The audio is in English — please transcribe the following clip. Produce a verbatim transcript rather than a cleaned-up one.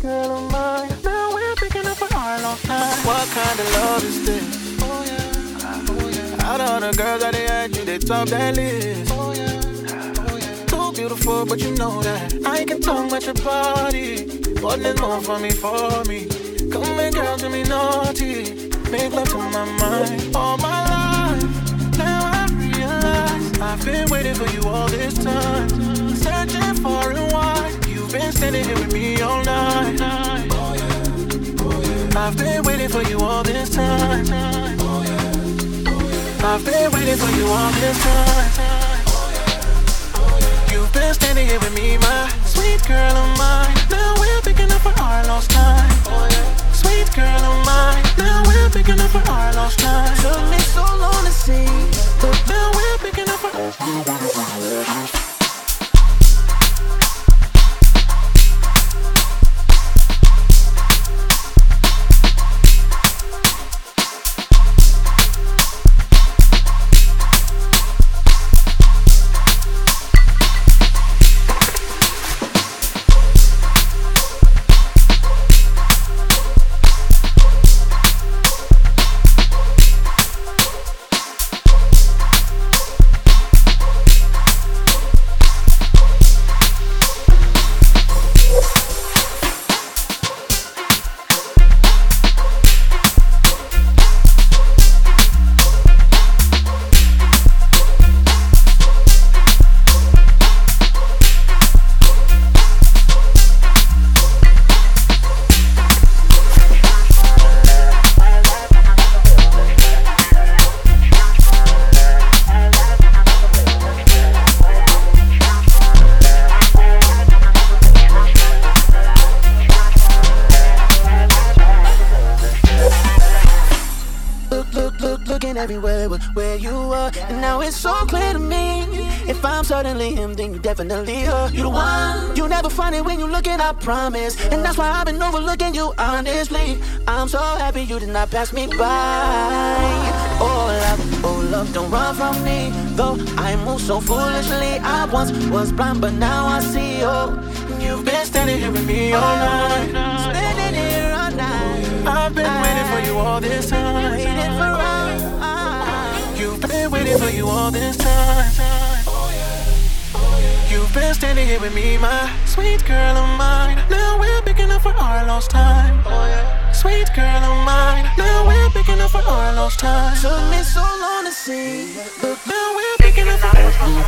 girl of mine. Now we're picking up for our lost time. What kind of love is this? Oh yeah, oh yeah. Out of the girls that they had you, they top that list. Oh yeah, oh yeah. Too beautiful, but you know that I can talk about your body, but there's more for me, for me. Come and girl, do me naughty, make love to my mind. All my life, now I realize I've been waiting for you all this time, searching far and wide. You've been standing here with me all night. Oh yeah, oh yeah. I've been waiting for you all this time. Oh yeah, oh yeah. I've been waiting for you all this time. Oh yeah, oh yeah. You've been standing here with me, my sweet girl of mine. Now we're picking up for our lost time. Oh yeah. Sweet girl of mine, now we're picking up for our lost time. Took me so long to see, but now we're picking up for our lost time. Everywhere but where you are, and now it's so clear to me. If I'm certainly him, then you definitely her. You the one. You never find it when you looking, I promise. And that's why I've been overlooking you honestly. I'm so happy you did not pass me by. Oh love, oh love, don't run from me. Though I move so foolishly, I once was blind, but now I see. Oh, you've been standing here with me all night, standing here all night. I've been waiting for you all this time, waiting for us. You've been waiting for you all this time. Oh yeah, oh yeah. You've been standing here with me, my sweet girl of mine. Now we're picking up for our lost time. Oh yeah, sweet girl of mine. Now we're picking up for our lost time. Took me so long to see, but now we're picking up for our lost time.